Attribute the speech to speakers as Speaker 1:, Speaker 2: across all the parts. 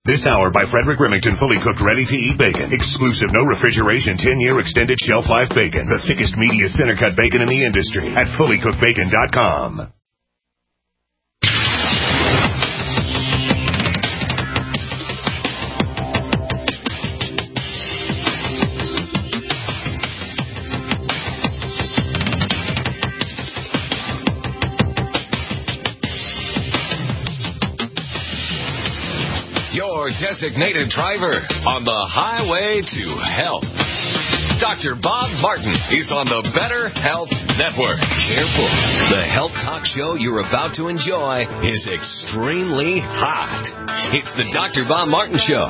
Speaker 1: This hour by Frederick Remington, fully cooked, ready-to-eat bacon. Exclusive, no refrigeration, 10-year extended shelf life bacon. The thickest, meatiest, center-cut bacon in the industry at fullycookedbacon.com.
Speaker 2: Designated driver on the highway to health. Dr. Bob Martin is on the Better Health Network. Careful. The health talk show you're about to enjoy is extremely hot. It's the Dr. Bob Martin Show.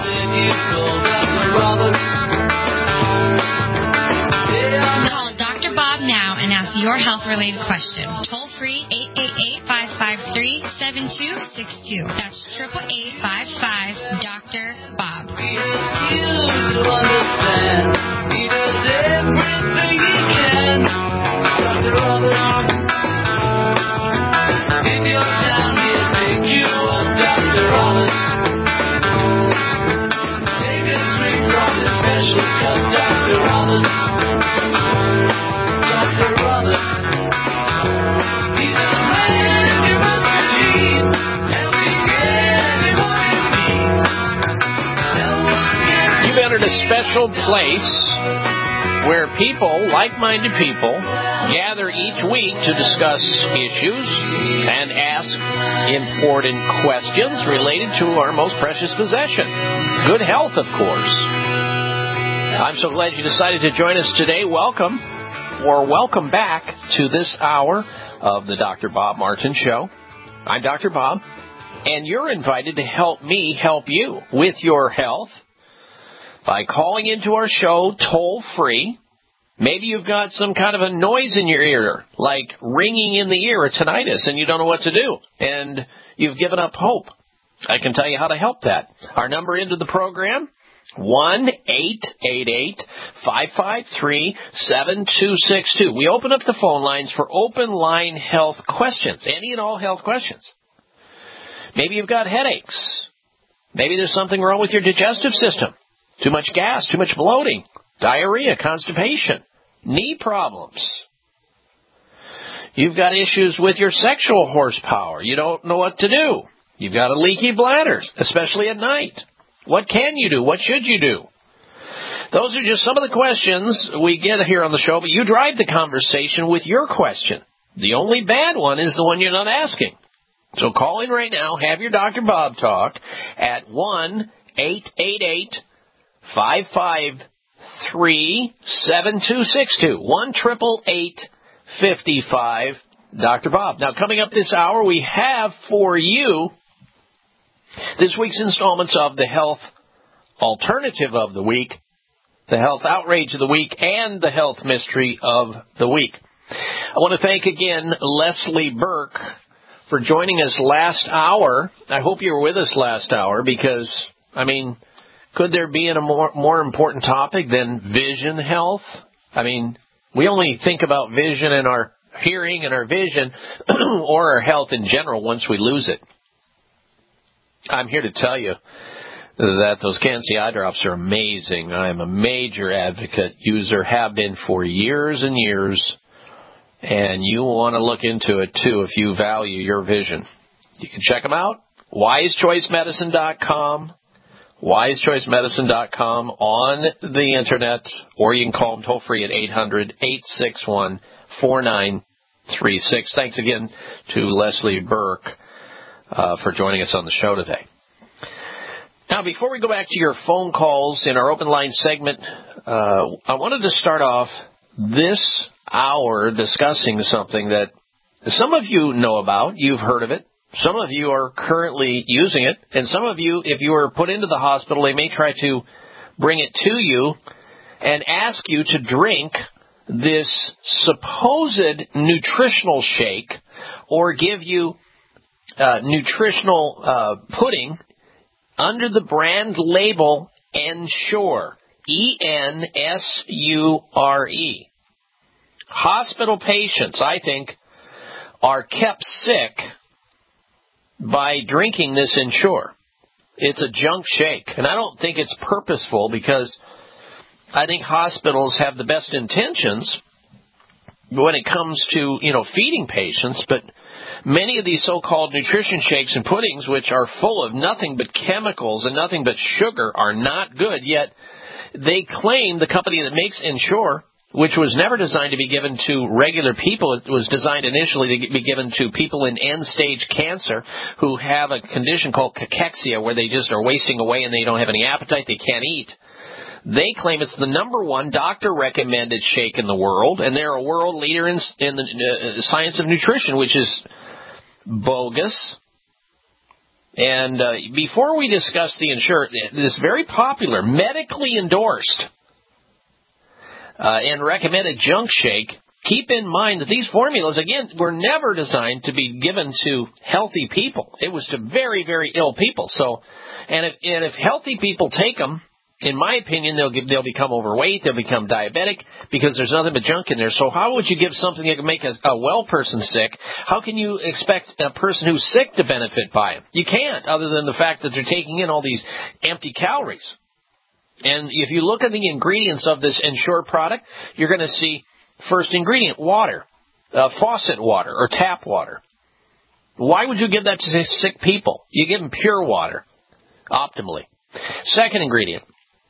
Speaker 3: Call Dr. Bob now and ask your health-related question. Toll free 888-553-7262. That's 888-55-Dr. Bob. He does everything he can. Dr. Robert. If you're down here, pick you up, Dr. Robert. Take a drink from the special cup, Dr. Robert. Dr. Robert. He's a man you must believe. Helping everybody needs.
Speaker 4: You've entered a special place where people, like-minded people, gather each week to discuss issues and ask important questions related to our most precious possession, good health, of course. I'm so glad you decided to join us today. Welcome, or welcome back to this hour of the Dr. Bob Martin Show. I'm Dr. Bob, and you're invited to help me help you with your health by calling into our show toll-free. Maybe you've got some kind of a noise in your ear, like ringing in the ear, a tinnitus, and you don't know what to do, and you've given up hope. I can tell you how to help that. Our number into the program, 1-888-553-7262. We open up the phone lines for open line health questions, any and all health questions. Maybe you've got headaches. Maybe there's something wrong with your digestive system. Too much gas, too much bloating, diarrhea, constipation, knee problems. You've got issues with your sexual horsepower. You don't know what to do. You've got a leaky bladder, especially at night. What can you do? What should you do? Those are just some of the questions we get here on the show, but you drive the conversation with your question. The only bad one is the one you're not asking. So call in right now, have your Dr. Bob talk at 1-888-553-7262. 1-888-55 Dr. Bob. Now, coming up this hour, we have for you this week's installments of the Health Alternative of the Week, the Health Outrage of the Week, and the Health Mystery of the Week. I want to thank again Leslie Burke for joining us last hour. I hope you were with us last hour because, could there be a more important topic than vision health? We only think about vision and our hearing and our vision or our health in general once we lose it. I'm here to tell you that those Can-C eye drops are amazing. I'm a major advocate, user, have been for years and years, and you want to look into it too if you value your vision. You can check them out, wisechoicemedicine.com. wisechoicemedicine.com on the internet, or you can call them toll-free at 800-861-4936. Thanks again to Leslie Burke for joining us on the show today. Now, before we go back to your phone calls in our open line segment, I wanted to start off this hour discussing something that some of you know about. You've heard of it. Some of you are currently using it, and some of you, if you were put into the hospital, they may try to bring it to you and ask you to drink this supposed nutritional shake or give you nutritional pudding under the brand label Ensure, E-N-S-U-R-E. Hospital patients, I think, are kept sick by drinking this Ensure. It's a junk shake. And I don't think it's purposeful, because I think hospitals have the best intentions when it comes to, feeding patients, but many of these so-called nutrition shakes and puddings, which are full of nothing but chemicals and nothing but sugar, are not good. Yet they claim, the company that makes Ensure, which was never designed to be given to regular people. It was designed initially to be given to people in end-stage cancer who have a condition called cachexia, where they just are wasting away and they don't have any appetite, they can't eat. They claim it's the number one doctor-recommended shake in the world, and they're a world leader in the science of nutrition, which is bogus. And before we discuss the Ensure, this very popular, medically endorsed and recommended junk shake, keep in mind that these formulas, again, were never designed to be given to healthy people. It was to very, very ill people. So, and if healthy people take them, in my opinion, they'll become overweight, they'll become diabetic, because there's nothing but junk in there. So how would you give something that can make a well person sick? How can you expect a person who's sick to benefit by it? You can't, other than the fact that they're taking in all these empty calories. And if you look at the ingredients of this Ensure product, you're going to see, first ingredient, water, faucet water or tap water. Why would you give that to sick people? You give them pure water, optimally. Second ingredient,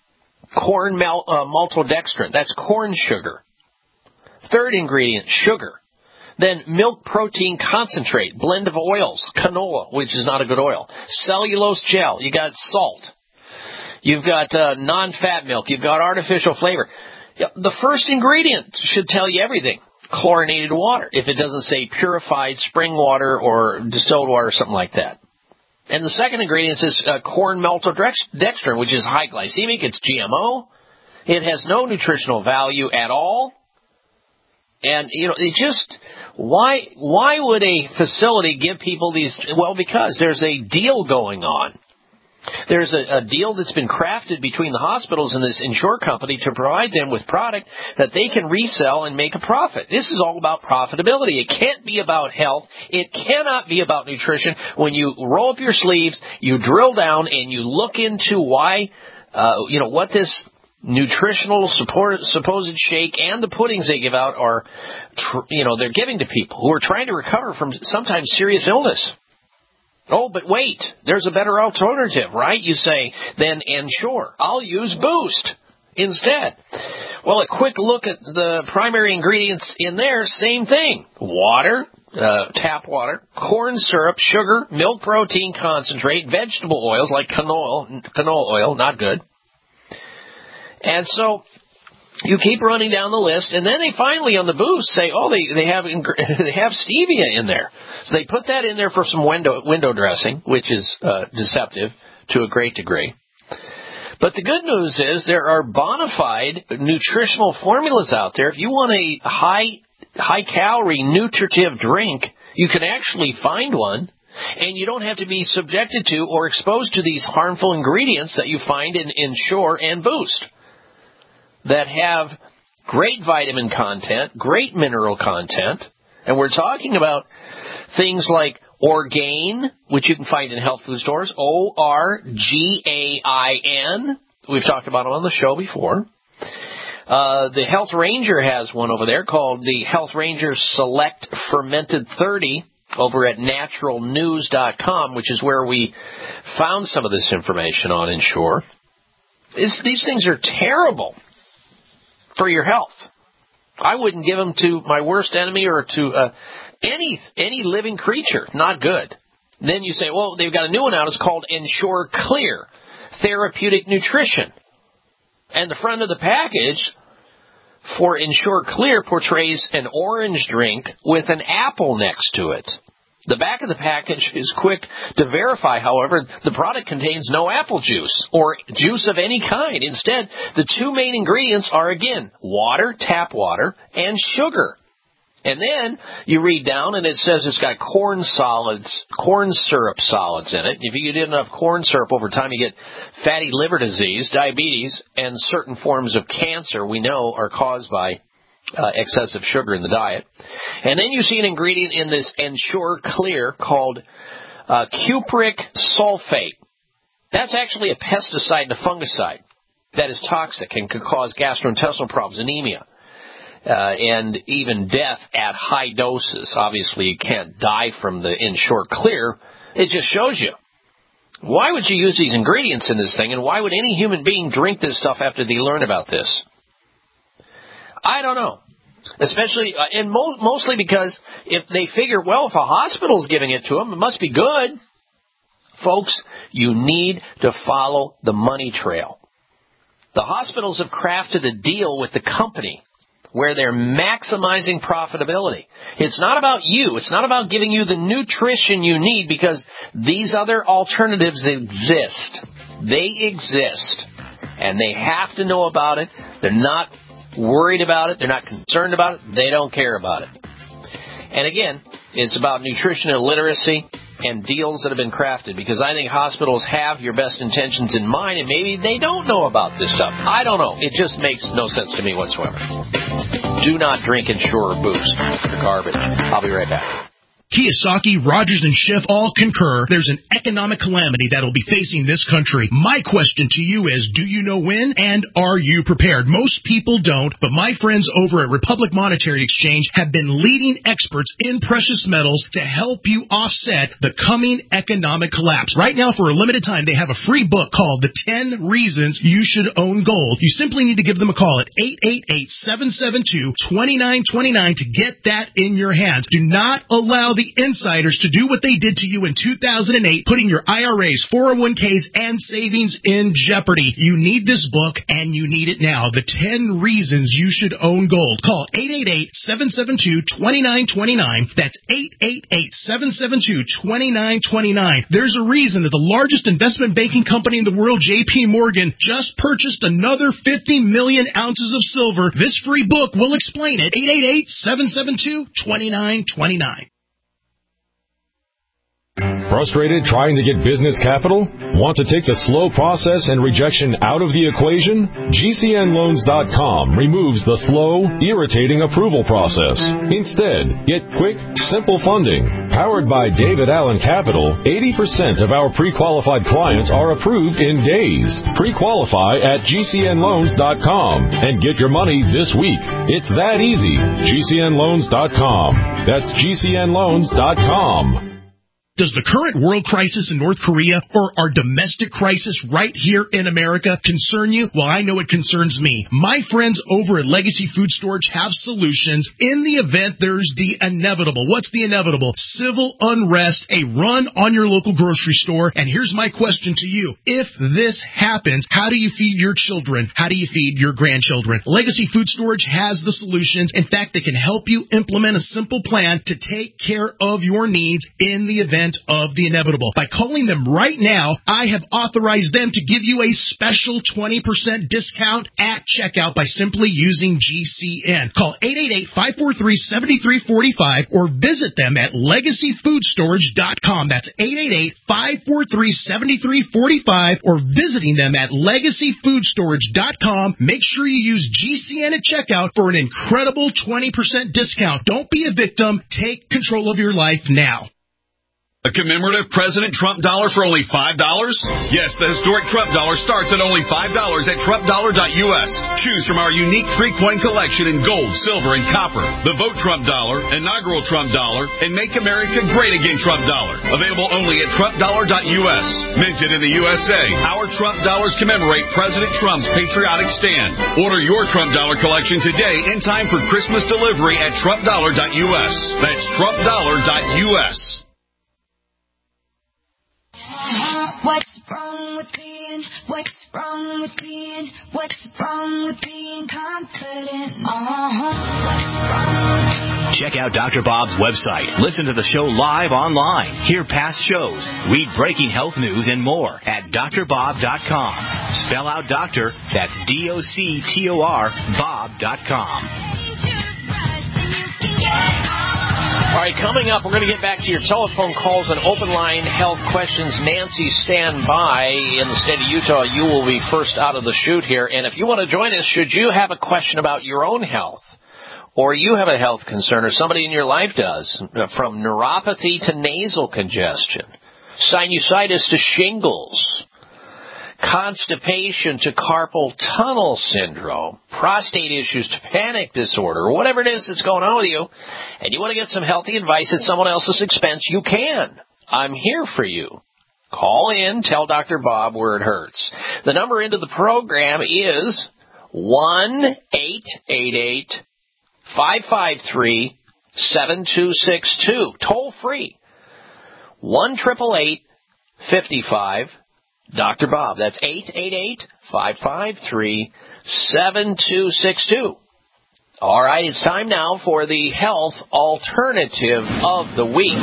Speaker 4: corn maltodextrin. That's corn sugar. Third ingredient, sugar. Then milk protein concentrate, blend of oils, canola, which is not a good oil, cellulose gel. You got salt. You've got non-fat milk. You've got artificial flavor. The first ingredient should tell you everything. Chlorinated water, if it doesn't say purified spring water or distilled water or something like that. And the second ingredient is corn maltodextrin, which is high glycemic. It's GMO. It has no nutritional value at all. And, it just, why would a facility give people these? Well, because there's a deal going on. There's a deal that's been crafted between the hospitals and this Ensure company to provide them with product that they can resell and make a profit. This is all about profitability. It can't be about health. It cannot be about nutrition. When you roll up your sleeves, you drill down, and you look into why, what this nutritional supposed shake and the puddings they give out are, they're giving to people who are trying to recover from sometimes serious illness. Oh, but wait, there's a better alternative, right? You say, then Ensure. I'll use Boost instead. Well, a quick look at the primary ingredients in there, same thing. Water, tap water, corn syrup, sugar, milk protein concentrate, vegetable oils like canola oil, not good. And so you keep running down the list, and then they finally on the Boost say, they have stevia in there. So they put that in there for some window dressing, which is deceptive to a great degree. But the good news is there are bona fide nutritional formulas out there. If you want a high calorie nutritive drink, you can actually find one, and you don't have to be subjected to or exposed to these harmful ingredients that you find in Ensure and Boost, that have great vitamin content, great mineral content, and we're talking about things like Orgain, which you can find in health food stores, Orgain. We've talked about them on the show before. The Health Ranger has one over there called the Health Ranger Select Fermented 30 over at naturalnews.com, which is where we found some of this information on Ensure. These things are terrible for your health. I wouldn't give them to my worst enemy or to any living creature. Not good. Then you say, well, they've got a new one out. It's called Ensure Clear Therapeutic Nutrition. And the front of the package for Ensure Clear portrays an orange drink with an apple next to it. The back of the package is quick to verify, however, the product contains no apple juice or juice of any kind. Instead, the two main ingredients are, again, water, tap water, and sugar. And then you read down, and it says it's got corn syrup solids in it. If you get enough corn syrup over time, you get fatty liver disease, diabetes, and certain forms of cancer we know are caused by excessive sugar in the diet. And then you see an ingredient in this Ensure Clear called cupric sulfate. That's actually a pesticide and a fungicide that is toxic and can cause gastrointestinal problems, anemia, and even death at high doses. Obviously, you can't die from the Ensure Clear. It just shows you. Why would you use these ingredients in this thing, and why would any human being drink this stuff after they learn about this? I don't know. Especially, and mostly because if they figure, well, if a hospital's giving it to them, it must be good. Folks, you need to follow the money trail. The hospitals have crafted a deal with the company where they're maximizing profitability. It's not about you. It's not about giving you the nutrition you need, because these other alternatives exist. They exist. And they have to know about it. They're not worried about it. They're not concerned about it. They don't care about it. And again, it's about nutrition and literacy and deals that have been crafted, because I think hospitals have your best intentions in mind, and maybe they don't know about this stuff. I don't know. It just makes no sense to me whatsoever. Do not drink Ensure Boost. They're garbage. I'll be right back.
Speaker 5: Kiyosaki, Rogers, and Schiff all concur there's an economic calamity that will be facing this country. My question to you is, do you know when, and are you prepared? Most people don't, but my friends over at Republic Monetary Exchange have been leading experts in precious metals to help you offset the coming economic collapse. Right now, for a limited time, they have a free book called The 10 Reasons You Should Own Gold. You simply need to give them a call at 888-772-2929 to get that in your hands. Do not allow the insiders to do what they did to you in 2008, putting your IRAs, 401ks, and savings in jeopardy. You need this book, and you need it now. The 10 Reasons You Should Own Gold. Call 888-772-2929. That's 888-772-2929. There's a reason that the largest investment banking company in the world, J.P. Morgan, just purchased another 50 million ounces of silver. This free book will explain it. 888-772-2929.
Speaker 6: Frustrated trying to get business capital? Want to take the slow process and rejection out of the equation? GCNLoans.com removes the slow, irritating approval process. Instead, get quick, simple funding. Powered by David Allen Capital, 80% of our pre-qualified clients are approved in days. Pre-qualify at GCNLoans.com and get your money this week. It's that easy. GCNLoans.com. That's GCNLoans.com.
Speaker 5: Does the current world crisis in North Korea or our domestic crisis right here in America concern you? Well, I know it concerns me. My friends over at Legacy Food Storage have solutions in the event there's the inevitable. What's the inevitable? Civil unrest, a run on your local grocery store. And here's my question to you. If this happens, how do you feed your children? How do you feed your grandchildren? Legacy Food Storage has the solutions. In fact, they can help you implement a simple plan to take care of your needs in the event of the inevitable. By calling them right now, I have authorized them to give you a special 20% discount at checkout by simply using GCN. Call 888-543-7345 or visit them at LegacyFoodStorage.com. That's 888-543-7345 or visiting them at LegacyFoodStorage.com. Make sure you use GCN at checkout for an incredible 20% discount. Don't be a victim. Take control of your life now.
Speaker 7: A commemorative President Trump dollar for only $5? Yes, the historic Trump dollar starts at only $5 at TrumpDollar.us. Choose from our unique 3-coin collection in gold, silver, and copper. The Vote Trump dollar, inaugural Trump dollar, and Make America Great Again Trump dollar. Available only at TrumpDollar.us. Minted in the USA, our Trump dollars commemorate President Trump's patriotic stand. Order your Trump dollar collection today in time for Christmas delivery at TrumpDollar.us. That's TrumpDollar.us.
Speaker 8: What's wrong with being confident?
Speaker 9: Check out Dr. Bob's website. Listen to the show live online. Hear past shows. Read breaking health news and more at drbob.com. Spell out doctor. That's DOCTOR Bob.com.
Speaker 4: All right, coming up, we're going to get back to your telephone calls and open line health questions. Nancy, stand by. In the state of Utah, you will be first out of the chute here. And if you want to join us, should you have a question about your own health, or you have a health concern, or somebody in your life does, from neuropathy to nasal congestion, sinusitis to shingles, constipation to carpal tunnel syndrome, prostate issues to panic disorder, or whatever it is that's going on with you, and you want to get some healthy advice at someone else's expense, you can. I'm here for you. Call in, tell Dr. Bob where it hurts. The number into the program is 1-888-553-7262. Toll free. 1-888-55 Dr. Bob. That's 888-553-7262. All right, it's time now for the health alternative of the week.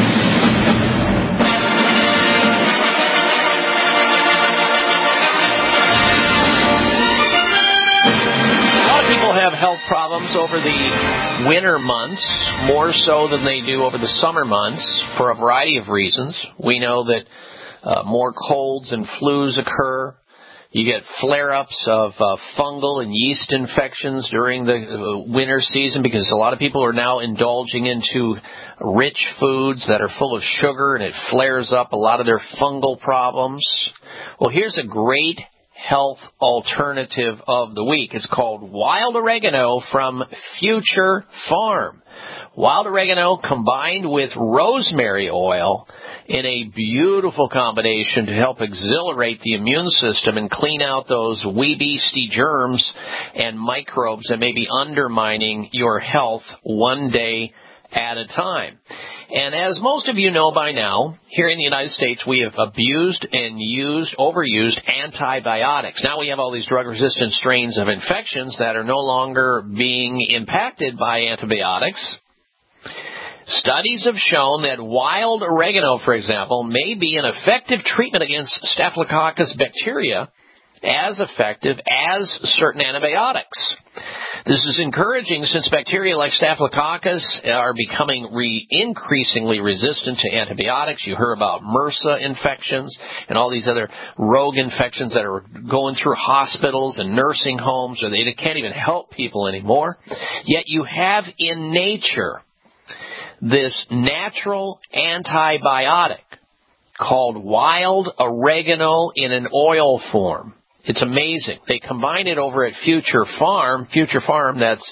Speaker 4: Have health problems over the winter months, more so than they do over the summer months, for a variety of reasons. We know that more colds and flus occur. You get flare-ups of fungal and yeast infections during the winter season because a lot of people are now indulging into rich foods that are full of sugar, and it flares up a lot of their fungal problems. Well, here's a great health alternative of the week. It's called wild oregano from Future Farm. Wild oregano combined with rosemary oil in a beautiful combination to help exhilarate the immune system and clean out those wee beastie germs and microbes that may be undermining your health one day at a time. And as most of you know by now, here in the United States, we have abused and overused antibiotics. Now we have all these drug-resistant strains of infections that are no longer being impacted by antibiotics. Studies have shown that wild oregano, for example, may be an effective treatment against Staphylococcus bacteria, as effective as certain antibiotics. This is encouraging since bacteria like Staphylococcus are becoming increasingly resistant to antibiotics. You heard about MRSA infections and all these other rogue infections that are going through hospitals and nursing homes, or they can't even help people anymore. Yet you have in nature this natural antibiotic called wild oregano in an oil form. It's amazing. They combine it over at Future Farm. Future Farm, that's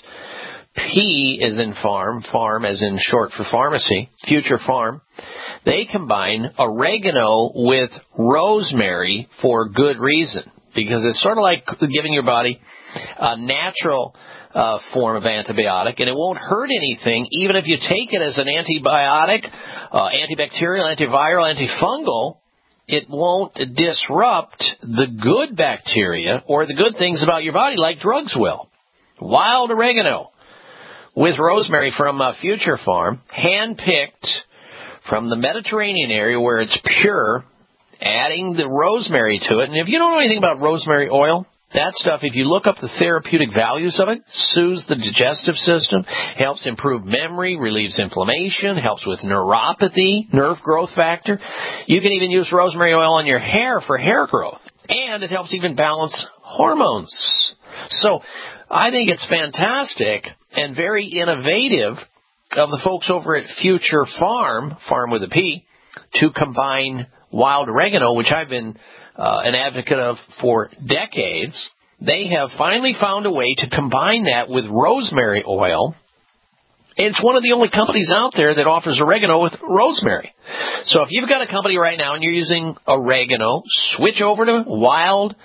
Speaker 4: P as in farm, farm as in short for pharmacy, Future Farm. They combine oregano with rosemary for good reason, because it's sort of like giving your body a natural form of antibiotic, and it won't hurt anything, even if you take it as an antibiotic, antibacterial, antiviral, antifungal. It won't disrupt the good bacteria or the good things about your body like drugs will. Wild oregano with rosemary from Future Farm, hand-picked from the Mediterranean area where it's pure, adding the rosemary to it. And if you don't know anything about rosemary oil, that stuff, if you look up the therapeutic values of it, soothes the digestive system, helps improve memory, relieves inflammation, helps with neuropathy, nerve growth factor. You can even use rosemary oil on your hair for hair growth. And it helps even balance hormones. So I think it's fantastic and very innovative of the folks over at Future Farm, farm with a P, to combine wild oregano, which I've been an advocate of for decades. They have finally found a way to combine that with rosemary oil. It's one of the only companies out there that offers oregano with rosemary. So if you've got a company right now and you're using oregano, switch over to wild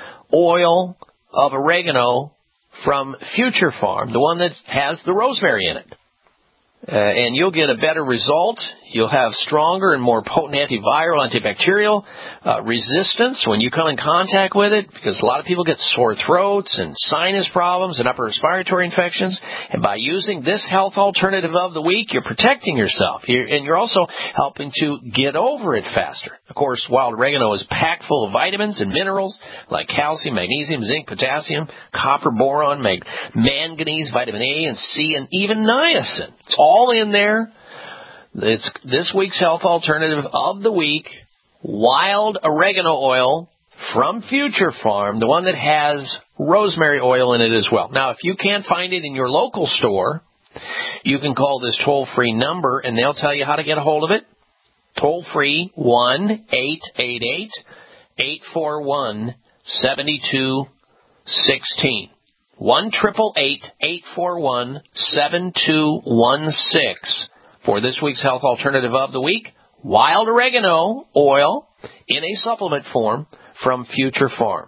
Speaker 4: oil of oregano from Future Farm, the one that has the rosemary in it. And you'll get a better result. You'll have stronger and more potent antiviral, antibacterial resistance when you come in contact with it, because a lot of people get sore throats and sinus problems and upper respiratory infections. And by using this health alternative of the week, you're protecting yourself. And you're also helping to get over it faster. Of course, wild oregano is packed full of vitamins and minerals like calcium, magnesium, zinc, potassium, copper, boron, manganese, vitamin A and C, and even niacin. It's all in there. It's this week's health alternative of the week, wild oregano oil from Future Farm, the one that has rosemary oil in it as well. Now, if you can't find it in your local store, you can call this toll-free number, and they'll tell you how to get a hold of it. Toll-free, 1-888 1-888-841-7216. 1-888-841-7216 for this week's Health Alternative of the Week. Wild oregano oil in a supplement form from Future Farm.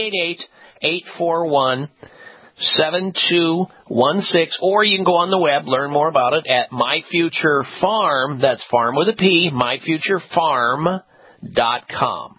Speaker 4: 888-841-7216, or you can go on the web, learn more about it at MyFutureFarm, that's farm with a P, MyFutureFarm.com.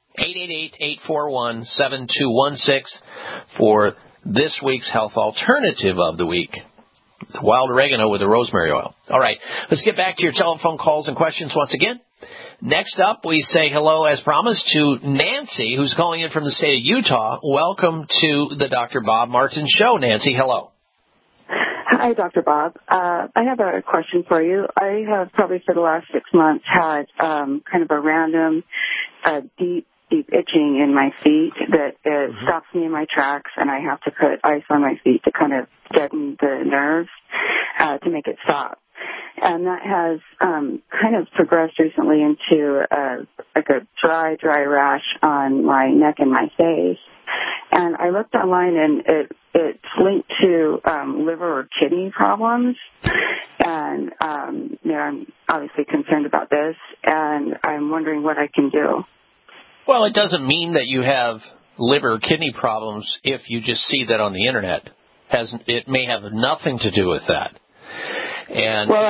Speaker 4: 888-841-7216 for this week's Health Alternative of the Week. Wild oregano with the rosemary oil. All right, let's get back to your telephone calls and questions once again. Next up, we say hello, as promised, to Nancy, who's calling in from the state of Utah. Welcome to the Dr. Bob Martin Show. Nancy, hello.
Speaker 10: Hi, Dr. Bob. I have a question for you. I have probably for the last 6 months had kind of a random deep itching in my feet that stops me in my tracks, and I have to put ice on my feet to kind of deaden the nerves to make it stop. And that has kind of progressed recently into a dry rash on my neck and my face. And I looked online, and it's linked to liver or kidney problems. And I'm obviously concerned about this, and I'm wondering what I can do.
Speaker 4: Well, it doesn't mean that you have liver or kidney problems if you just see that on the Internet. It may have nothing to do with that. And
Speaker 10: well,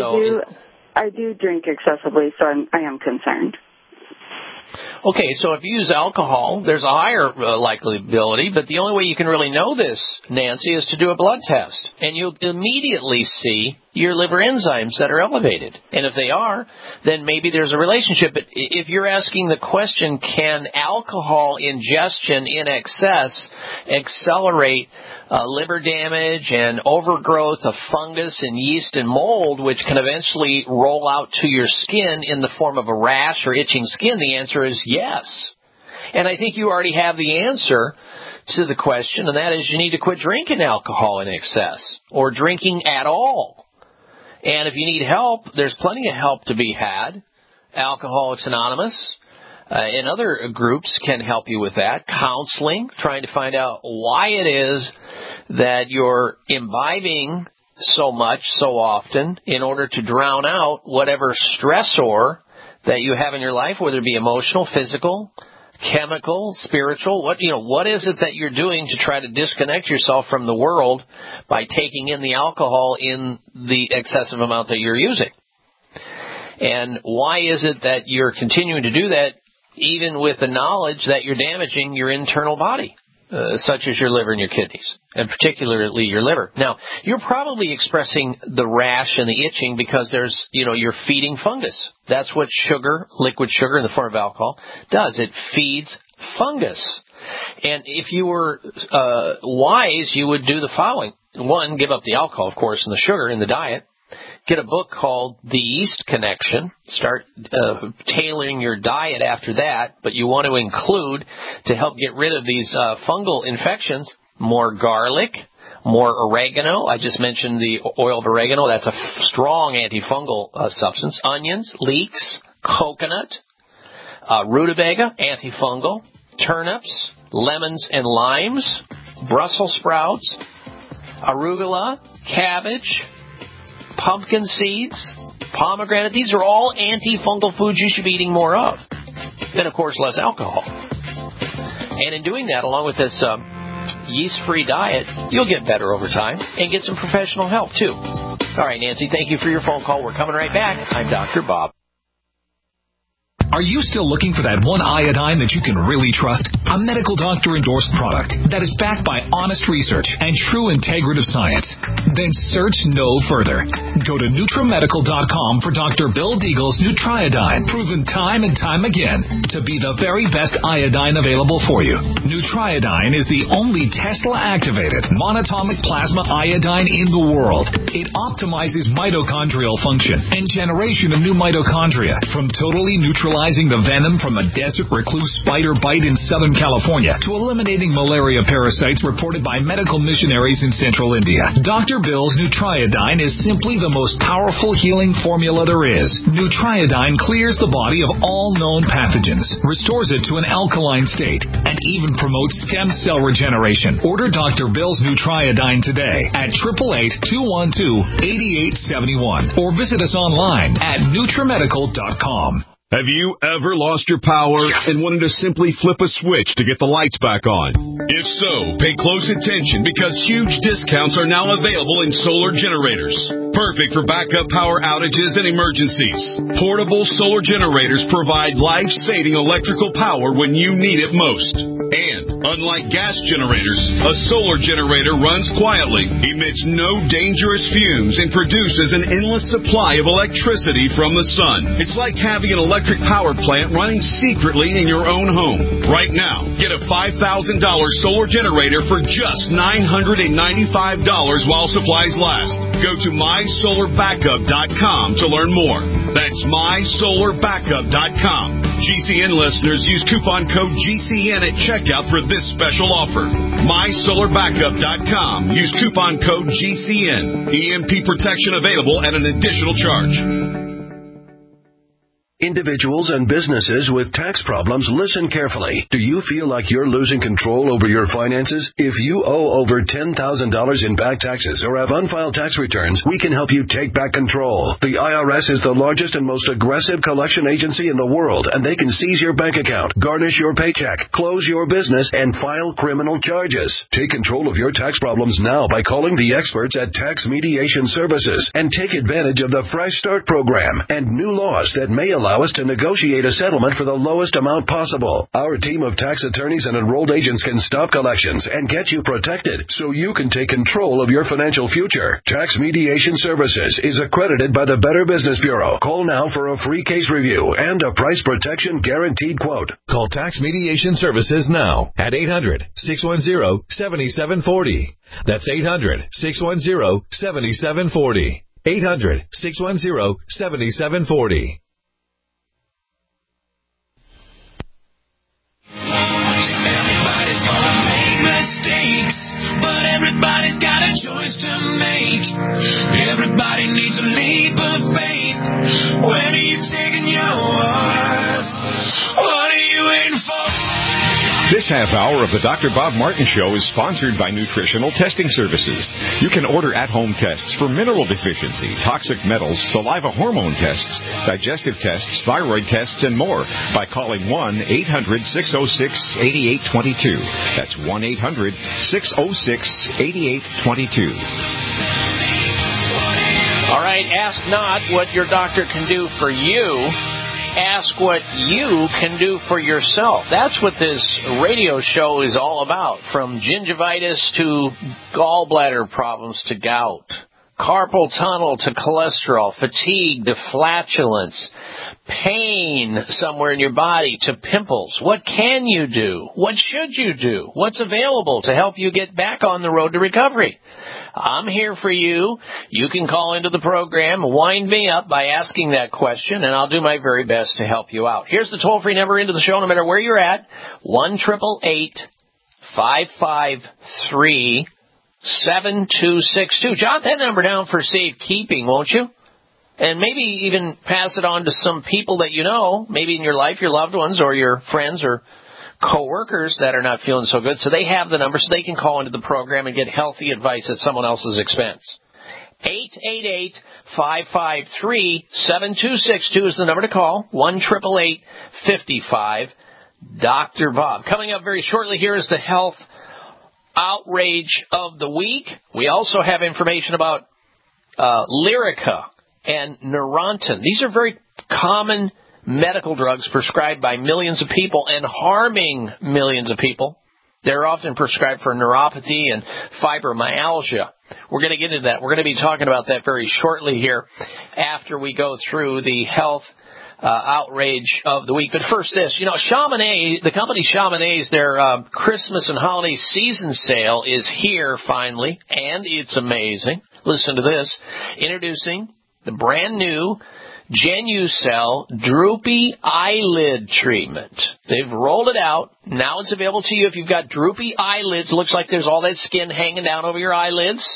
Speaker 10: I do drink excessively, so I am concerned.
Speaker 4: Okay, so if you use alcohol, there's a higher likelibility, but the only way you can really know this, Nancy, is to do a blood test. And you'll immediately see your liver enzymes that are elevated. And if they are, then maybe there's a relationship. But if you're asking the question, can alcohol ingestion in excess accelerate liver damage and overgrowth of fungus and yeast and mold, which can eventually roll out to your skin in the form of a rash or itching skin? The answer is yes. And I think you already have the answer to the question, and that is you need to quit drinking alcohol in excess or drinking at all. And if you need help, there's plenty of help to be had. Alcoholics Anonymous and other groups can help you with that. Counseling, trying to find out why it is that you're imbibing so much, so often, in order to drown out whatever stressor that you have in your life, whether it be emotional, physical, chemical, spiritual. What is it that you're doing to try to disconnect yourself from the world by taking in the alcohol in the excessive amount that you're using? And why is it that you're continuing to do that even with the knowledge that you're damaging your internal body, such as your liver and your kidneys, and particularly your liver? Now, you're probably expressing the rash and the itching because you're feeding fungus. That's what sugar, liquid sugar in the form of alcohol, does. It feeds fungus. And if you were wise, you would do the following. One, give up the alcohol, of course, and the sugar in the diet. Get a book called The Yeast Connection. Start tailoring your diet after that, but you want to include, to help get rid of these fungal infections, more garlic, more oregano. I just mentioned the oil of oregano. That's a strong antifungal substance. Onions, leeks, coconut, rutabaga, antifungal, turnips, lemons and limes, Brussels sprouts, arugula, cabbage, pumpkin seeds, pomegranate. These are all antifungal foods you should be eating more of. Then, of course, less alcohol. And in doing that, along with this yeast-free diet, you'll get better over time and get some professional help, too. All right, Nancy, thank you for your phone call. We're coming right back. I'm Dr. Bob.
Speaker 11: Are you still looking for that one iodine that you can really trust? A medical doctor-endorsed product that is backed by honest research and true integrative science? Then search no further. Go to NutriMedical.com for Dr. Bill Deagle's Nutriodine, proven time and time again to be the very best iodine available for you. Nutriodine is the only Tesla-activated monatomic plasma iodine in the world. It optimizes mitochondrial function and generation of new mitochondria from totally neutralizing the venom from a desert recluse spider bite in Southern California to eliminating malaria parasites reported by medical missionaries in central India. Dr. Bill's Nutriodine is simply the the most powerful healing formula there is. Nutriodine clears the body of all known pathogens, restores it to an alkaline state, and even promotes stem cell regeneration. Order Dr. Bill's Nutriodine today at 888-212-8871 or visit us online at NutriMedical.com.
Speaker 12: Have you ever lost your power and wanted to simply flip a switch to get the lights back on? If so, pay close attention because huge discounts are now available in solar generators. Perfect for backup power outages and emergencies. Portable solar generators provide life-saving electrical power when you need it most. And, unlike gas generators, a solar generator runs quietly, emits no dangerous fumes, and produces an endless supply of electricity from the sun. It's like having an electric power plant running secretly in your own home. Right now, get a $5,000 solar generator for just $995 while supplies last. Go to mysolarbackup.com to learn more. That's mysolarbackup.com. GCN listeners use coupon code GCN at checkout for this special offer. mysolarbackup.com. Use coupon code GCN. EMP protection available at an additional charge.
Speaker 13: Individuals and businesses with tax problems, listen carefully. Do you feel like you're losing control over your finances? If you owe over $10,000 in back taxes or have unfiled tax returns, we can help you take back control. The IRS is the largest and most aggressive collection agency in the world, and they can seize your bank account, garnish your paycheck, close your business, and file criminal charges. Take control of your tax problems now by calling the experts at Tax Mediation Services and take advantage of the Fresh Start program and new laws that may allow us to negotiate a settlement for the lowest amount possible. Our team of tax attorneys and enrolled agents can stop collections and get you protected so you can take control of your financial future. Tax Mediation Services is accredited by the Better Business Bureau. Call now for a free case review and a price protection guaranteed quote.
Speaker 14: Call Tax Mediation Services now at 800-610-7740. That's 800-610-7740. 800-610-7740.
Speaker 8: Everybody's got a choice to make. Everybody needs a leap of faith. When are you taking yours? What are you waiting for?
Speaker 15: This half hour of the Dr. Bob Martin Show is sponsored by Nutritional Testing Services. You can order at-home tests for mineral deficiency, toxic metals, saliva hormone tests, digestive tests, thyroid tests, and more by calling 1-800-606-8822. That's 1-800-606-8822.
Speaker 4: All right, ask not what your doctor can do for you. Ask what you can do for yourself. That's what this radio show is all about. From gingivitis to gallbladder problems to gout, carpal tunnel to cholesterol, fatigue to flatulence, pain somewhere in your body to pimples. What can you do? What should you do? What's available to help you get back on the road to recovery? I'm here for you. You can call into the program, wind me up by asking that question, and I'll do my very best to help you out. Here's the toll-free number into the show, no matter where you're at, 1-888-553-7262. Jot that number down for safekeeping, won't you? And maybe even pass it on to some people that you know, maybe in your life, your loved ones or your friends or co-workers that are not feeling so good, so they have the number so they can call into the program and get healthy advice at someone else's expense. 888-553-7262 is the number to call. 1-888-55-Dr. Bob. Coming up very shortly here is the health outrage of the week. We also have information about Lyrica and Neurontin. These are very common medical drugs prescribed by millions of people and harming millions of people. They're often prescribed for neuropathy and fibromyalgia. We're going to get into that. We're going to be talking about that very shortly here after we go through the health outrage of the week. But first this, Chamonix, the company Chamonix, their Christmas and holiday season sale is here finally, and it's amazing. Listen to this. Introducing the brand new Genucel Droopy Eyelid Treatment. They've rolled it out. Now it's available to you if you've got droopy eyelids. Looks like there's all that skin hanging down over your eyelids.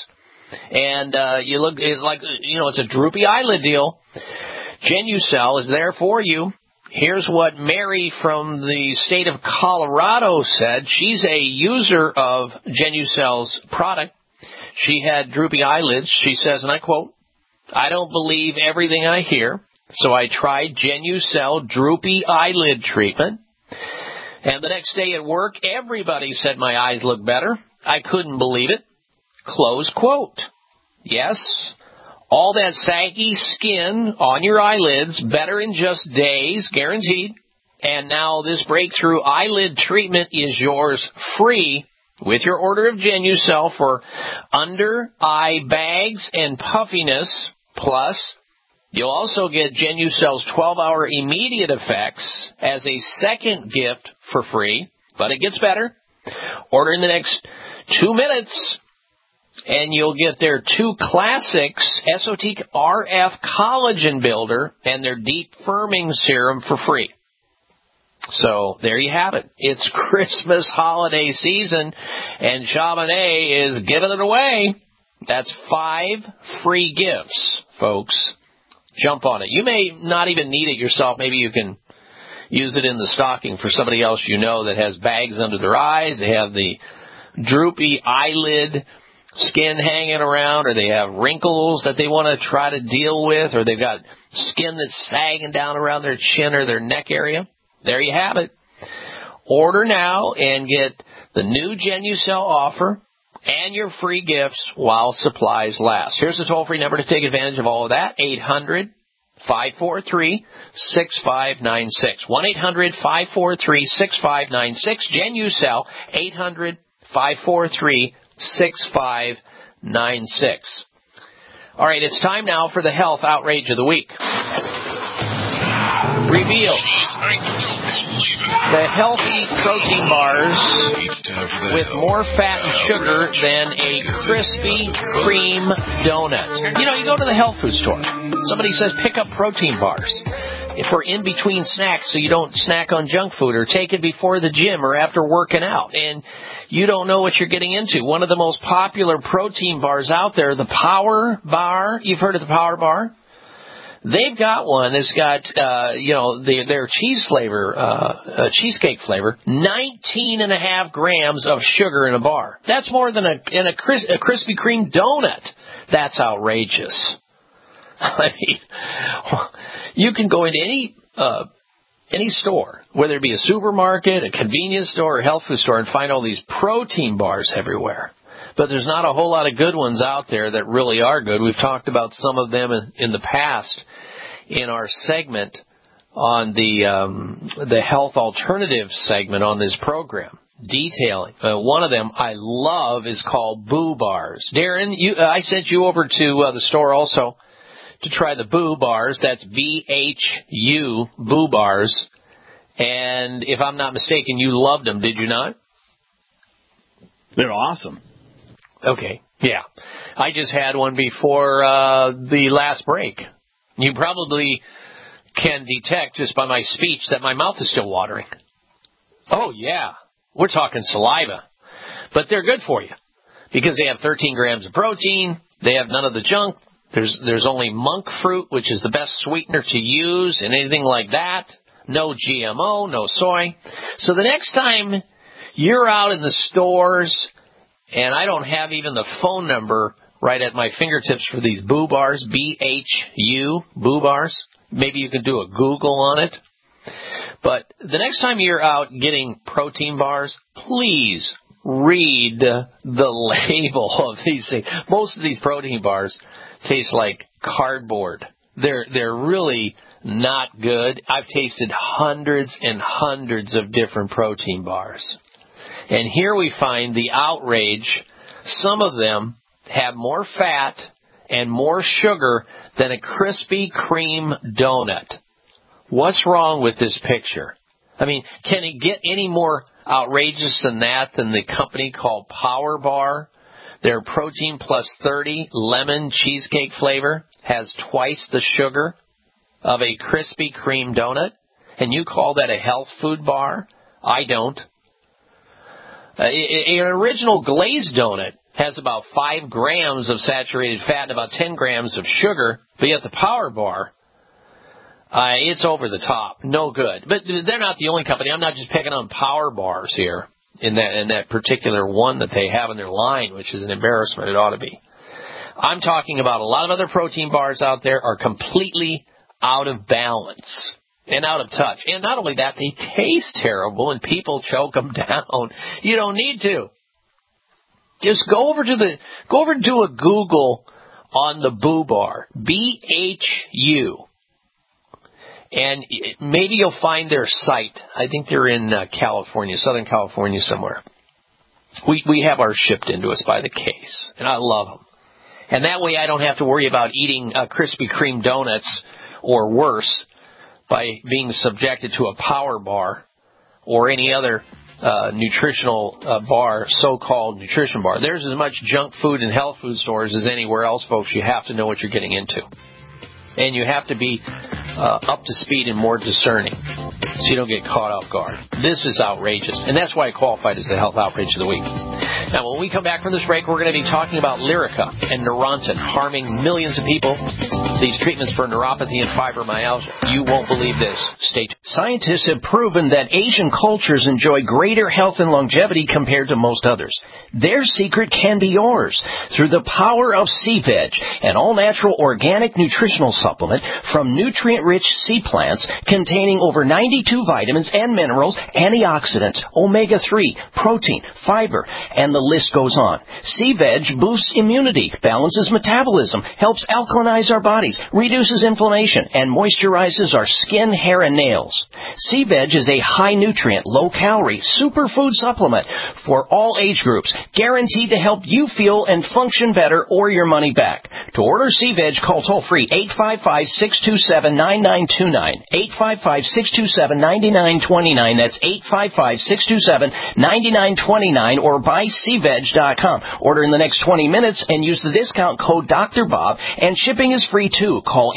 Speaker 4: And you look, it's like, it's a droopy eyelid deal. Genucel is there for you. Here's what Mary from the state of Colorado said. She's a user of Genucel's product. She had droopy eyelids. She says, and I quote, "I don't believe everything I hear, so I tried Genucel droopy eyelid treatment. And the next day at work, everybody said my eyes look better. I couldn't believe it." Close quote. Yes, all that saggy skin on your eyelids, better in just days, guaranteed. And now this breakthrough eyelid treatment is yours free with your order of Genucel for under eye bags and puffiness. Plus, you'll also get Genucel's 12-hour immediate effects as a second gift for free. But it gets better. Order in the next 2 minutes, and you'll get their 2 classics, Esotique RF Collagen Builder and their Deep Firming Serum for free. So there you have it. It's Christmas holiday season, and Chamonix is giving it away. That's 5 free gifts, folks. Jump on it. You may not even need it yourself. Maybe you can use it in the stocking for somebody else you know that has bags under their eyes. They have the droopy eyelid skin hanging around, or they have wrinkles that they want to try to deal with, or they've got skin that's sagging down around their chin or their neck area. There you have it. Order now and get the new Genucel offer and your free gifts while supplies last. Here's the toll-free number to take advantage of all of that, 800-543-6596. 1-800-543-6596. Genucel, 800-543-6596. All right, it's time now for the health outrage of the week. Reveal the healthy protein bars with more fat and sugar than a Krispy Kreme donut. You go to the health food store. Somebody says pick up protein bars for in between snacks so you don't snack on junk food or take it before the gym or after working out. And you don't know what you're getting into. One of the most popular protein bars out there, the Power Bar. You've heard of the Power Bar? They've got one that's got, their cheese flavor, cheesecake flavor, 19.5 grams of sugar in a bar. That's more than a Krispy Kreme donut. That's outrageous. I mean, you can go into any store, whether it be a supermarket, a convenience store, or a health food store, and find all these protein bars everywhere. But there's not a whole lot of good ones out there that really are good. We've talked about some of them in the past in our segment on the health alternative segment on this program, detailing. One of them I love is called Boo Bars. Darren, I sent you over to the store also to try the Boo Bars. That's BHU, Boo Bars. And if I'm not mistaken, you loved them, did you not?
Speaker 16: They're awesome.
Speaker 4: Okay, yeah. I just had one before the last break. You probably can detect just by my speech that my mouth is still watering. Oh, yeah. We're talking saliva. But they're good for you because they have 13 grams of protein. They have none of the junk. There's only monk fruit, which is the best sweetener to use and anything like that. No GMO, no soy. So the next time you're out in the stores, and I don't have even the phone number right at my fingertips for these Boo Bars, BHU, Boo Bars. Maybe you can do a Google on it. But the next time you're out getting protein bars, please read the label of these things. Most of these protein bars taste like cardboard. They're really not good. I've tasted hundreds and hundreds of different protein bars. And here we find the outrage. Some of them have more fat and more sugar than a Krispy Kreme donut. What's wrong with this picture? I mean, can it get any more outrageous than that, than the company called Power Bar? Their protein plus 30 lemon cheesecake flavor has twice the sugar of a Krispy Kreme donut, and you call that a health food bar? I don't. An original glazed donut has about 5 grams of saturated fat and about 10 grams of sugar, but yet the Power Bar, it's over the top. No good. But they're not the only company. I'm not just picking on Power Bars here in that particular one that they have in their line, which is an embarrassment. It ought to be. I'm talking about a lot of other protein bars out there are completely out of balance and out of touch. And not only that, they taste terrible and people choke them down. You don't need to. Just go over and do a Google on the Boo Bar, BHU, and maybe you'll find their site. I think they're in California, Southern California somewhere. We have ours shipped into us by the case, and I love them. And that way I don't have to worry about eating Krispy Kreme donuts or worse by being subjected to a Power Bar or any other nutritional bar, so-called nutrition bar. There's as much junk food in health food stores as anywhere else, folks. You have to know what you're getting into. And you have to be up to speed and more discerning so you don't get caught off guard. This is outrageous, and that's why I qualified as the Health Outrage of the Week. Now, when we come back from this break, we're going to be talking about Lyrica and Neurontin harming millions of people. These treatments for neuropathy and fibromyalgia. You won't believe this. Stay tuned. Scientists have proven that Asian cultures enjoy greater health and longevity compared to most others. Their secret can be yours through the power of Sea Veg, an all-natural organic nutritional supplement from nutrient-rich sea plants containing over 92 vitamins and minerals, antioxidants, omega-3, protein, fiber, and the list goes on. Sea Veg boosts immunity, balances metabolism, helps alkalinize our bodies, reduces inflammation, and moisturizes our skin, hair, and nails. Sea Veg is a high-nutrient, low-calorie superfood supplement for all age groups, guaranteed to help you feel and function better or your money back. To order Sea Veg, call toll-free 855-627-9929, 855-627-9929. That's 855-627-9929, or buy SeaVeg.com. Order in the next 20 minutes and use the discount code Dr. Bob, and shipping is free too. Call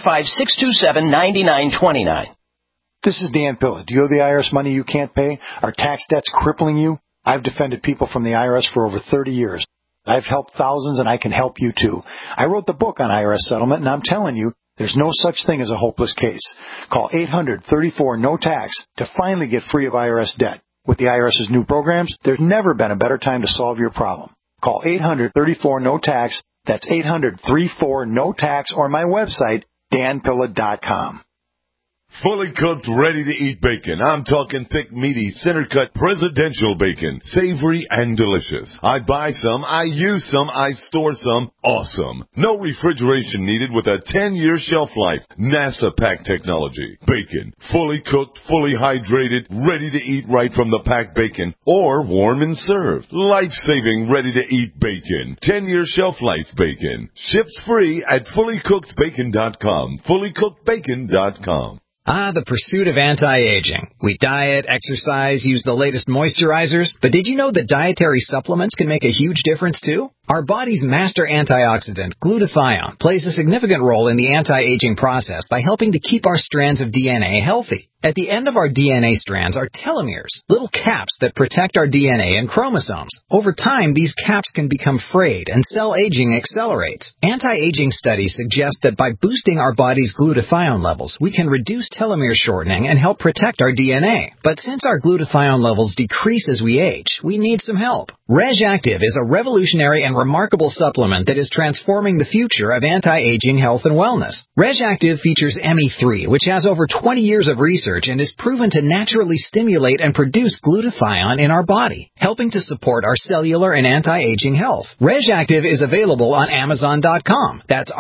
Speaker 4: 855-627-9929.
Speaker 17: This is Dan Pilla. Do you owe the IRS money you can't pay? Are tax debts crippling you? I've defended people from the IRS for over 30 years. I've helped thousands, and I can help you too. I wrote the book on IRS settlement, and I'm telling you, there's no such thing as a hopeless case. Call 800-34-NO-TAX to finally get free of IRS debt. With the IRS's new programs, there's never been a better time to solve your problem. Call 800-34-NO-TAX. That's 800-34-NO-TAX, or my website, danpilla.com.
Speaker 18: Fully cooked, ready-to-eat bacon. I'm talking thick, meaty, center-cut presidential bacon. Savory and delicious. I buy some, I use some, I store some. Awesome. No refrigeration needed with a 10-year shelf life. NASA pack technology. Bacon. Fully cooked, fully hydrated, ready-to-eat right from the packed bacon. Or warm and served. Life-saving, ready-to-eat bacon. 10-year shelf life bacon. Ships free at fullycookedbacon.com. Fullycookedbacon.com.
Speaker 19: The pursuit of anti-aging. We diet, exercise, use the latest moisturizers, but did you know that dietary supplements can make a huge difference too? Our body's master antioxidant, glutathione, plays a significant role in the anti-aging process by helping to keep our strands of DNA healthy. At the end of our DNA strands are telomeres, little caps that protect our DNA and chromosomes. Over time, these caps can become frayed and cell aging accelerates. Anti-aging studies suggest that by boosting our body's glutathione levels, we can reduce telomere shortening and help protect our DNA. But since our glutathione levels decrease as we age, we need some help. RegActive is a revolutionary and remarkable supplement that is transforming the future of anti-aging health and wellness. RegActive features ME3, which has over 20 years of research and is proven to naturally stimulate and produce glutathione in our body, helping to support our cellular and anti-aging health. RegActive is available on Amazon.com. That's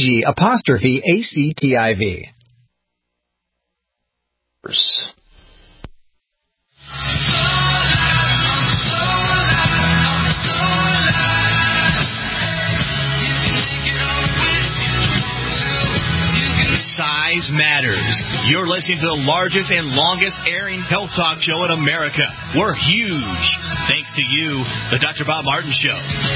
Speaker 19: REG'_ACTIV.
Speaker 9: Size matters. You're listening to the largest and longest airing health talk show in America. We're huge. Thanks to you, the Dr. Bob Martin Show.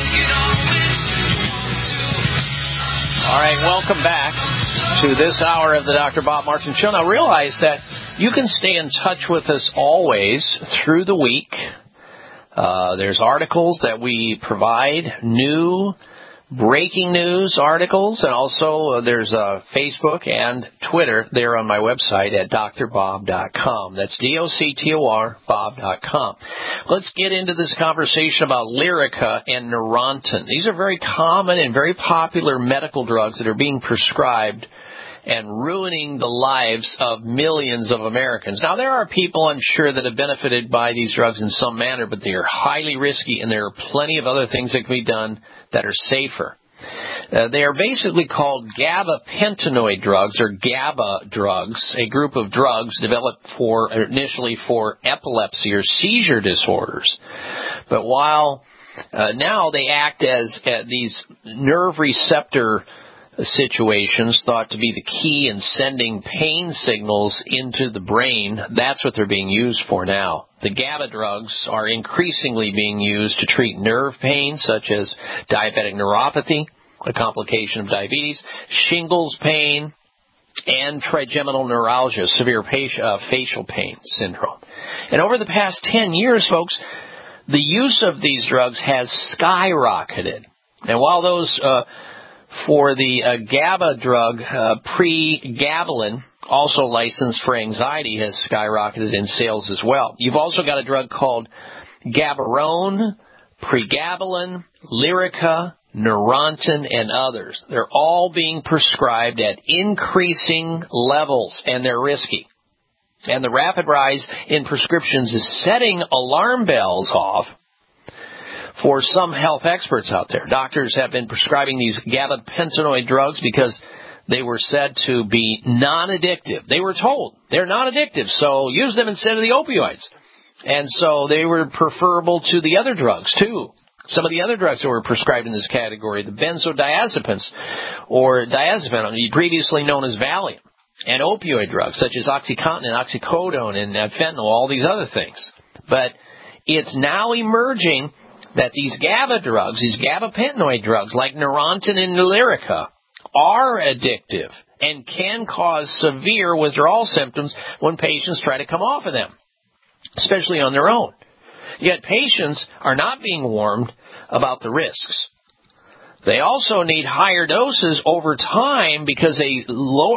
Speaker 4: All right, welcome back to this hour of the Dr. Bob Martin Show. Now realize that you can stay in touch with us always through the week. There's articles that we provide, new breaking news articles, and also there's Facebook and Twitter there on my website at drbob.com. That's DOCTOR Bob.com. Let's get into this conversation about Lyrica and Neurontin. These are very common and very popular medical drugs that are being prescribed and ruining the lives of millions of Americans. Now, there are people, I'm sure, that have benefited by these drugs in some manner, but they are highly risky, and there are plenty of other things that can be done that are safer. They are basically called gabapentinoid drugs, or GABA drugs, a group of drugs developed initially for epilepsy or seizure disorders. But while now they act as these nerve receptor situations thought to be the key in sending pain signals into the brain, that's what they're being used for now. The GABA drugs are increasingly being used to treat nerve pain, such as diabetic neuropathy, a complication of diabetes, shingles pain, and trigeminal neuralgia, severe facial pain syndrome. And over the past 10 years, folks, the use of these drugs has skyrocketed. And while those for the GABA drug, pregabalin, also licensed for anxiety, has skyrocketed in sales as well. You've also got a drug called Gabapentin, pregabalin, Lyrica, Neurontin, and others. They're all being prescribed at increasing levels, and they're risky. And the rapid rise in prescriptions is setting alarm bells off for some health experts out there. Doctors have been prescribing these gabapentinoid drugs because they were said to be non-addictive. They were told they're non-addictive, so use them instead of the opioids. And so they were preferable to the other drugs, too. Some of the other drugs that were prescribed in this category, the benzodiazepines, or diazepam, previously known as Valium, and opioid drugs such as OxyContin and oxycodone and fentanyl, all these other things. But it's now emerging that these GABA drugs, these gabapentinoid drugs like Neurontin and Lyrica, are addictive and can cause severe withdrawal symptoms when patients try to come off of them, especially on their own. Yet patients are not being warned about the risks. They also need higher doses over time because they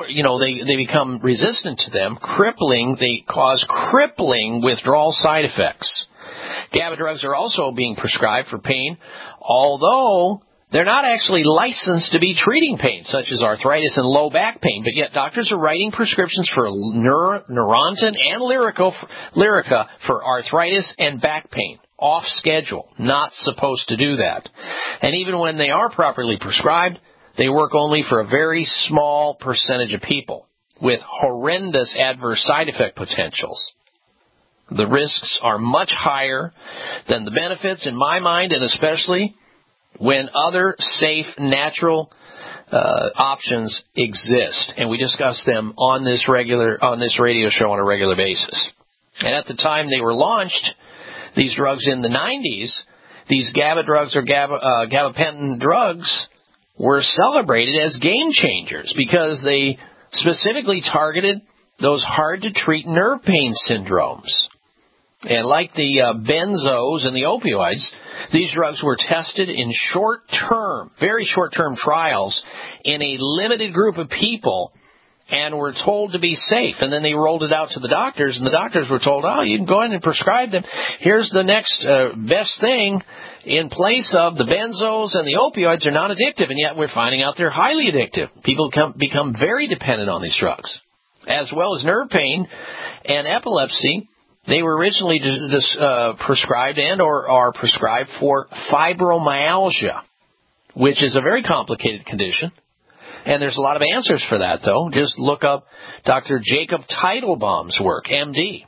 Speaker 4: become resistant to them, they cause crippling withdrawal side effects. GABA drugs are also being prescribed for pain, although they're not actually licensed to be treating pain, such as arthritis and low back pain, but yet doctors are writing prescriptions for Neurontin and Lyrica for arthritis and back pain. Off schedule, not supposed to do that. And even when they are properly prescribed, they work only for a very small percentage of people with horrendous adverse side effect potentials. The risks are much higher than the benefits in my mind, and especially when other safe, natural options exist. And we discuss them on this radio show on a regular basis. And at the time they were launched, these drugs in the 90s, these GABA drugs or gabapentin drugs were celebrated as game changers because they specifically targeted those hard-to-treat nerve pain syndromes. And like the benzos and the opioids, these drugs were tested in very short-term trials in a limited group of people and were told to be safe. And then they rolled it out to the doctors, and the doctors were told, you can go ahead and prescribe them. Here's the next best thing in place of the benzos and the opioids are not addictive, and yet we're finding out they're highly addictive. People become very dependent on these drugs. As well as nerve pain and epilepsy, they were originally prescribed and or are prescribed for fibromyalgia, which is a very complicated condition. And there's a lot of answers for that, though. Just look up Dr. Jacob Teitelbaum's work, MD.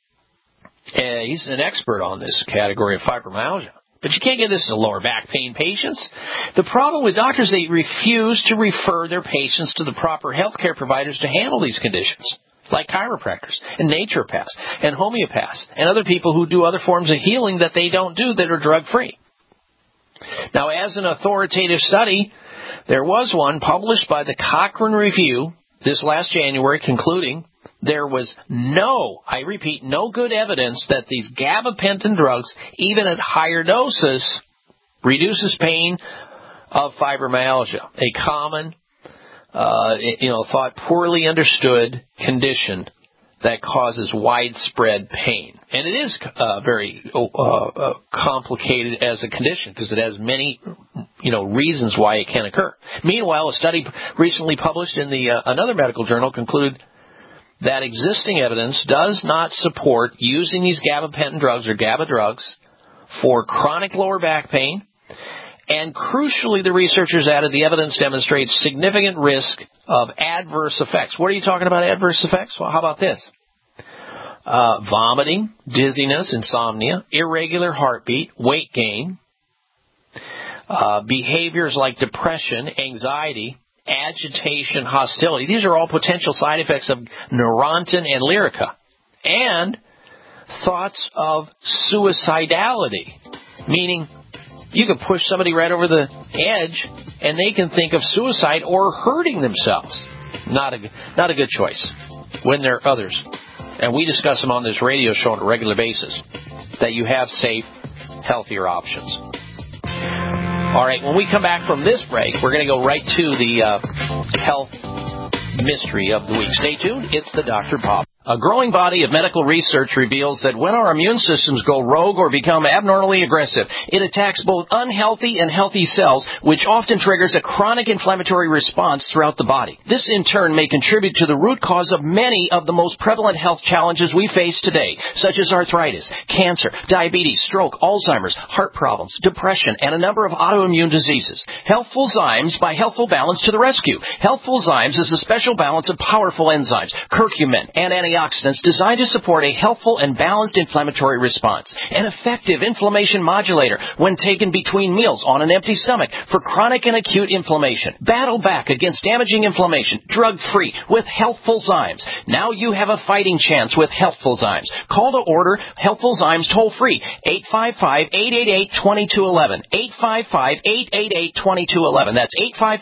Speaker 4: He's an expert on this category of fibromyalgia. But you can't get this to lower back pain patients. The problem with doctors, they refuse to refer their patients to the proper healthcare providers to handle these conditions, like chiropractors and naturopaths and homeopaths and other people who do other forms of healing that they don't do that are drug-free. Now, as an authoritative study, there was one published by the Cochrane Review this last January concluding there was no, I repeat, no good evidence that these gabapentin drugs, even at higher doses, reduces pain of fibromyalgia, a common, thought poorly understood condition that causes widespread pain. And it is very complicated as a condition because it has many, reasons why it can occur. Meanwhile, a study recently published in another medical journal concluded that existing evidence does not support using these gabapentin drugs or GABA drugs for chronic lower back pain. And crucially, the researchers added the evidence demonstrates significant risk of adverse effects. What are you talking about, adverse effects? Well, how about this? Vomiting, dizziness, insomnia, irregular heartbeat, weight gain, behaviors like depression, anxiety, agitation, hostility. These are all potential side effects of Neurontin and Lyrica. And thoughts of suicidality, meaning you can push somebody right over the edge and they can think of suicide or hurting themselves. Not a good choice when there are others. And we discuss them on this radio show on a regular basis, that you have safe, healthier options. All right, when we come back from this break, we're going to go right to the health mystery of the week. Stay tuned. It's the Dr. Bob. A growing body of medical research reveals that when our immune systems go rogue or become abnormally aggressive, it attacks both unhealthy and healthy cells, which often triggers a chronic inflammatory response throughout the body. This, in turn, may contribute to the root cause of many of the most prevalent health challenges we face today, such as arthritis, cancer, diabetes, stroke, Alzheimer's, heart problems, depression, and a number of autoimmune diseases. Healthful Zymes by Healthful Balance to the rescue. Healthful Zymes is a special balance of powerful enzymes, curcumin, and antioxidants designed to support a healthful and balanced inflammatory response. An effective inflammation modulator when taken between meals on an empty stomach for chronic and acute inflammation. Battle back against damaging inflammation, drug-free, with Healthful Zymes. Now you have a fighting chance with Healthful Zymes. Call to order Healthful Zymes toll-free, 855-888-2211. 855-888-2211. That's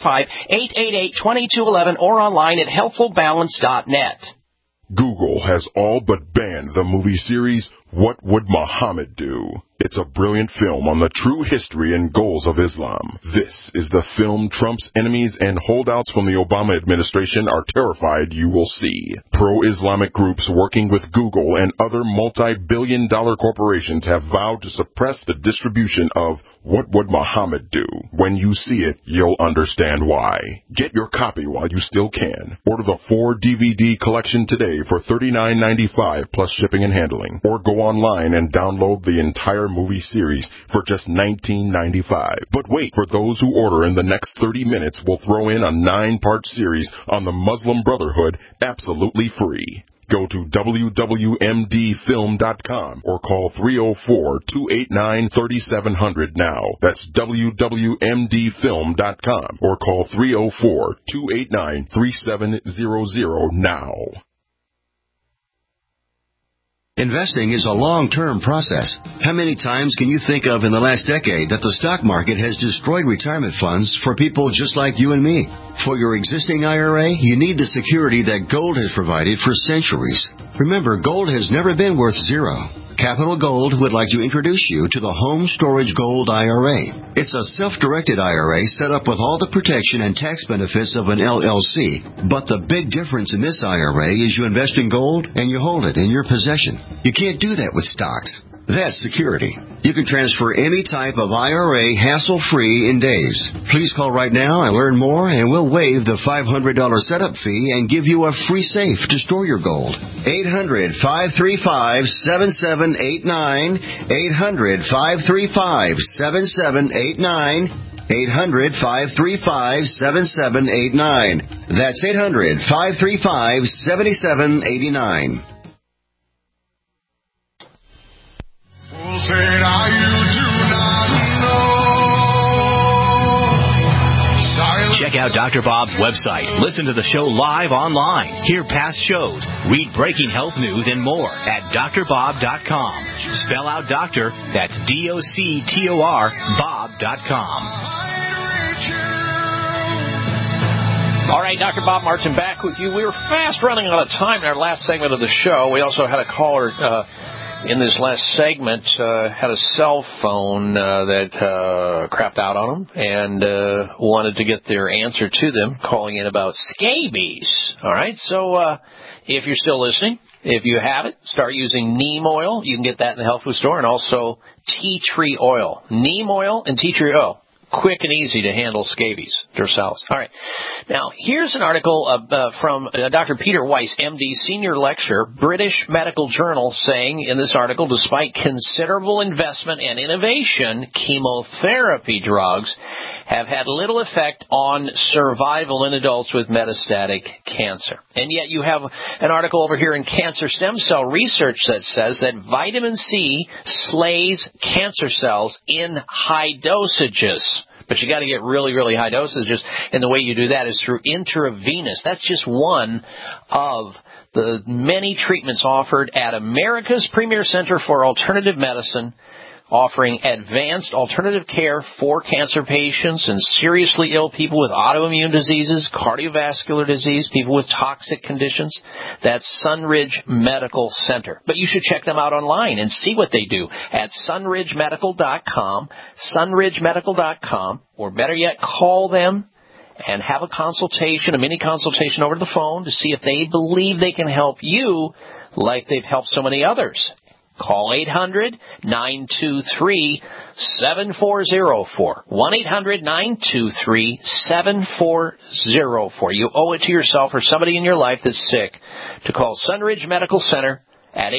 Speaker 4: 855-888-2211 or online at healthfulbalance.net.
Speaker 20: Google has all but banned the movie series What Would Muhammad Do? It's a brilliant film on the true history and goals of Islam. This is the film Trump's enemies and holdouts from the Obama administration are terrified you will see. Pro-Islamic groups working with Google and other multi-billion-dollar corporations have vowed to suppress the distribution of What Would Muhammad Do? When you see it, you'll understand why. Get your copy while you still can. Order the 4-DVD collection today for $39.95 plus shipping and handling. Or go online and download the entire movie series for just $19.95. But wait, for those who order in the next 30 minutes, we'll throw in a 9-part series on the Muslim Brotherhood absolutely free. Go to wwmdfilm.com or call 304-289-3700 now. That's wwmdfilm.com or call 304-289-3700 now.
Speaker 21: Investing is a long-term process. How many times can you think of in the last decade that the stock market has destroyed retirement funds for people just like you and me? For your existing IRA, you need the security that gold has provided for centuries. Remember, gold has never been worth zero. Capital Gold would like to introduce you to the Home Storage Gold IRA. It's a self-directed IRA set up with all the protection and tax benefits of an LLC. But the big difference in this IRA is you invest in gold and you hold it in your possession. You can't do that with stocks. That's security. You can transfer any type of IRA hassle-free in days. Please call right now and learn more, and we'll waive the $500 setup fee and give you a free safe to store your gold. 800-535-7789. 800-535-7789. 800-535-7789. That's 800-535-7789.
Speaker 9: Check out Dr. Bob's website. Listen to the show live online. Hear past shows. Read breaking health news and more at drbob.com. Spell out doctor. That's DOCTOR Bob.com.
Speaker 4: All right, Dr. Bob Martin back with you. We were fast running out of time in our last segment of the show. We also had a caller in this last segment, had a cell phone that crapped out on them and wanted to get their answer to them, calling in about scabies. All right, so if you're still listening, if you have it, start using neem oil. You can get that in the health food store, and also tea tree oil. Neem oil and tea tree oil. Quick and easy to handle scabies, dorsalis. All right. Now, here's an article from Dr. Peter Weiss, MD, senior lecturer, British Medical Journal, saying in this article, despite considerable investment and innovation, chemotherapy drugs have had little effect on survival in adults with metastatic cancer. And yet you have an article over here in Cancer Stem Cell Research that says that vitamin C slays cancer cells in high dosages. But you got to get really, really high dosages, and the way you do that is through intravenous. That's just one of the many treatments offered at America's premier center for alternative medicine, offering advanced alternative care for cancer patients and seriously ill people with autoimmune diseases, cardiovascular disease, people with toxic conditions. That's Sunridge Medical Center. But you should check them out online and see what they do at sunridgemedical.com, sunridgemedical.com, or better yet, call them and have a consultation, a mini consultation over the phone to see if they believe they can help you like they've helped so many others. Call 800-923-7404. 1-800-923-7404. You owe it to yourself or somebody in your life that's sick to call Sunridge Medical Center at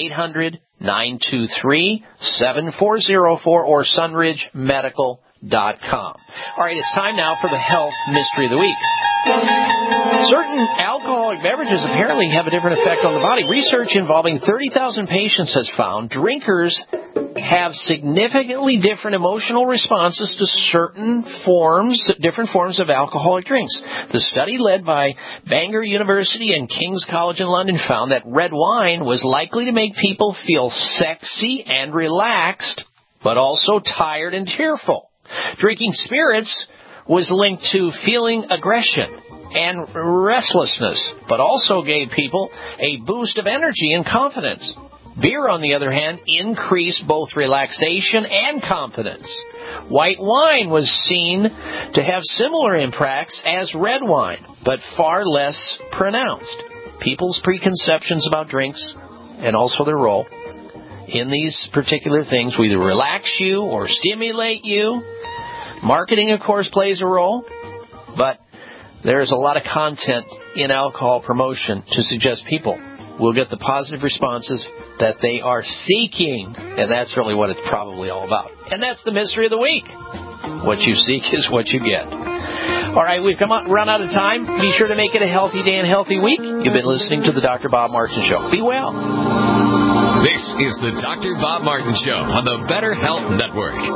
Speaker 4: 800-923-7404 or sunridgemedical.com. All right, it's time now for the Health Mystery of the Week. Certain alcoholic beverages apparently have a different effect on the body. Research involving 30,000 patients has found drinkers have significantly different emotional responses to different forms of alcoholic drinks. The study led by Bangor University and King's College in London found that red wine was likely to make people feel sexy and relaxed, but also tired and tearful. Drinking spirits was linked to feeling aggression and restlessness, but also gave people a boost of energy and confidence. Beer, on the other hand, increased both relaxation and confidence. White wine was seen to have similar impacts as red wine, but far less pronounced. People's preconceptions about drinks and also their role in these particular things will either relax you or stimulate you. Marketing, of course, plays a role, but there's a lot of content in alcohol promotion to suggest people will get the positive responses that they are seeking, and that's really what it's probably all about. And that's the mystery of the week. What you seek is what you get. All right, we've run out of time. Be sure to make it a healthy day and healthy week. You've been listening to the Dr. Bob Martin Show. Be well.
Speaker 2: This is the Dr. Bob Martin Show on the Better Health Network.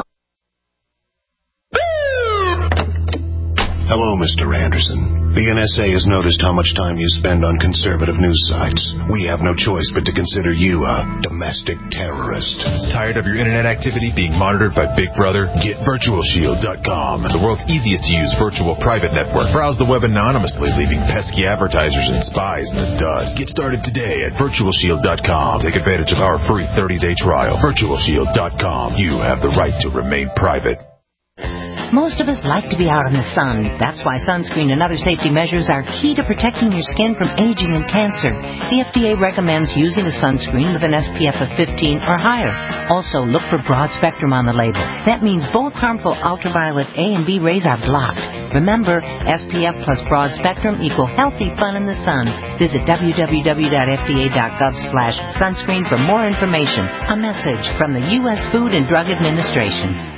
Speaker 13: Hello, Mr. Anderson. The NSA has noticed how much time you spend on conservative news sites. We have no choice but to consider you a domestic terrorist.
Speaker 14: Tired of your internet activity being monitored by Big Brother? Get VirtualShield.com, the world's easiest to use virtual private network. Browse the web anonymously, leaving pesky advertisers and spies in the dust. Get started today at VirtualShield.com. Take advantage of our free 30-day trial. VirtualShield.com. You have the right to remain private.
Speaker 1: Most of us like to be out in the sun. That's why sunscreen and other safety measures are key to protecting your skin from aging and cancer. The FDA recommends using a sunscreen with an SPF of 15 or higher. Also, look for broad spectrum on the label. That means both harmful ultraviolet A and B rays are blocked. Remember, SPF plus broad spectrum equal healthy fun in the sun. Visit www.fda.gov/sunscreen for more information. A message from the U.S. Food and Drug Administration.